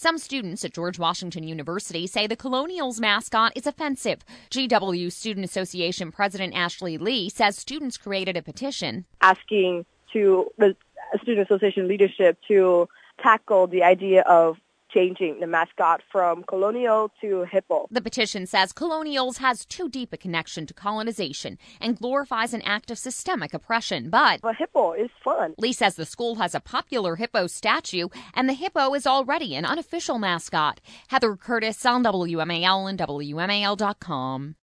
Some students at George Washington University say the Colonials mascot is offensive. GW Student Association President Ashley Lee says students created a petition asking to the Student Association leadership to tackle the idea of changing the mascot from colonial to hippo. The petition says Colonials has too deep a connection to colonization and glorifies an act of systemic oppression. But a hippo is fun. Lee says the school has a popular hippo statue, and the hippo is already an unofficial mascot. Heather Curtis on WMAL and WMAL.com.